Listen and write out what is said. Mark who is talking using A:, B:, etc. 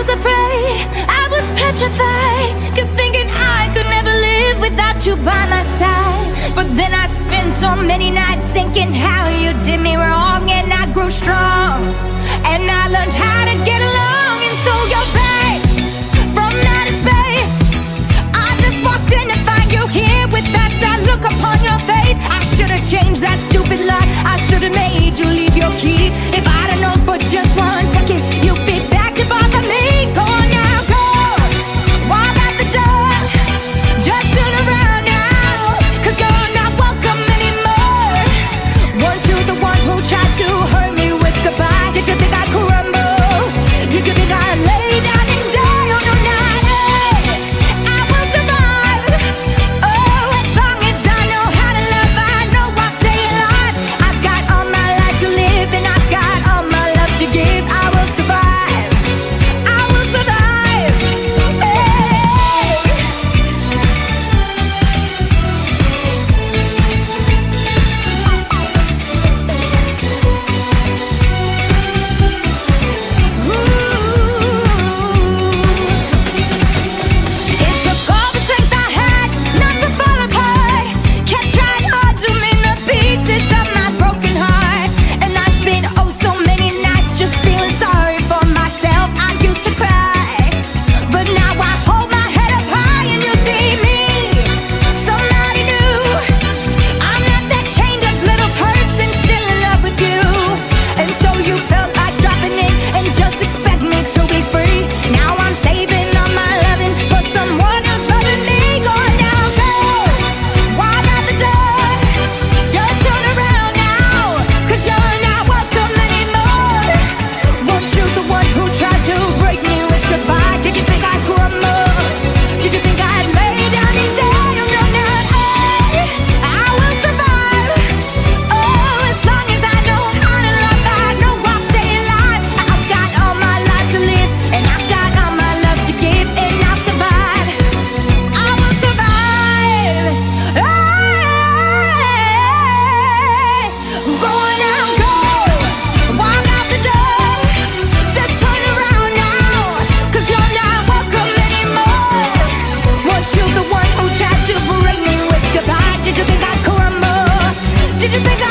A: was afraid, I was petrified, kept thinking I could never live without you by my side. But then I spent so many nights thinking how you did me wrong, and I grew strong, and I learned how to get along. And so you're back from outer space. I just walked in to find you here with that sad look upon your face. I should've changed that stupid lie, I should've made you leave your key. If I'd have known for just 1 second you'd be back to bother me. Go on now, go, walk out the door, just turn around now, 'cause you're not welcome anymore. Weren't you the one who tried to hurt me with goodbye? Did you think I'd crumble? Did you think I'd lay down and die? Oh no, not I will survive. Oh, as long as I know how to love, I know I'll stay alive. I've got all my life to live, and I've got all my love to give. I will survive, I will survive. It took all the strength I had not to fall apart. Kept trying hard to mend the pieces of my broken heart. And I spent oh so many nights just feeling sorry for myself. I used to cry, but now I hold my head up high and you see me, somebody new. I'm not that chained up little person still in love with you. And so you felt like dropping in and just expect me to be free. Now I'm saving all my loving for someone else loving me. Go now, go, walk out the door, just turn around now, 'cause you're not welcome anymore. Weren't you the one who tried to break me with goodbye? Did you think I'd crumble? Did you think I'd lay down and die? Oh no, not I will survive. Oh, as long as I know how to love, I know I'll stay alive. I've got all my life to live, and I've got all my love to give, and I'll survive. I will survive. Go now, go, walk out the door, just turn around now, 'cause you're not welcome anymore. Weren't you the one who tried to break me with goodbye? Did you think I'd crumble? Did you think